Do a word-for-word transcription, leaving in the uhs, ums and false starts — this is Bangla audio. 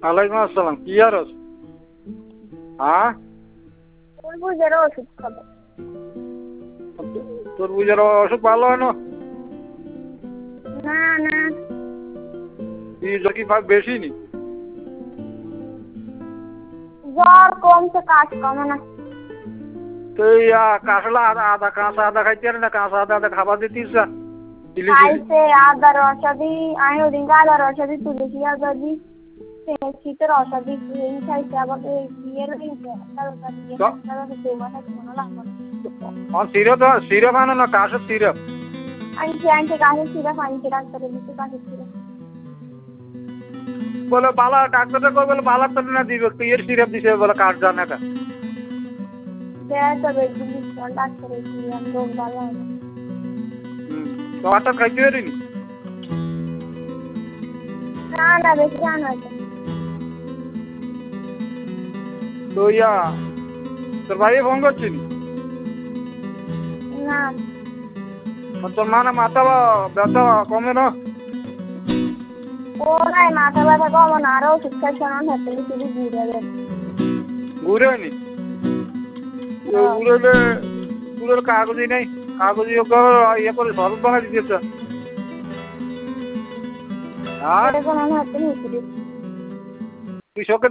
ওয়ালাইকুম আসসালাম। কি আর আছে? হ্যাঁ, তরমুজের ওষুধ খাবো। তরমুজের অসুখ ভালো হয় না? না না, কি কি বেশি নি? জ্বর কমছে, কাজ কমে না। তো এই কাঁচলা আদা আদা কাঁচা আদা খাইতে না, কাঁচা আদা আদা খাবার দিতিস না? খাইছে আদার রসা দি, আমি ওদিনকে আদার রসা দি, তুলসী আদা দি, শীতের রসা দি, এই খাইছে আবার বিয়ের সিরপ সিরপ আনো না, কাশের সিরপ আনছে আনছে কাশের সিরাপ আনছে, ডাক্তারের দিচ্ছে কাশের সিরাপ। বলে বালা ডাক্তারটা কই বলে বালা তো না দিবে, তুই এর সিরপ দিছে বলে কাশ জানে না। তবে ডাক্তারের সিরাপ রোগ ভালো হয় না। তোমারটা খাইতে পারিনি? না না, বেশি জানা আছে। তো ইয়া তোর ভাই ফোন করছিনি? না, তোর মা না মাথা ব্যথা কমে না? ও নাই, মাথা ব্যথা কমে না, আরো ওষুধ খাইছে না, হাতে শুধু ঘুরে যাবে। ঘুরে নি? ঘুরেলে ঘুরের কাগজই নেই, কাগজি ইয়ে করে শরৎ বানাই দিতেছে। হ্যাঁ, এখন আমি হাতে নিয়ে তুই শোকে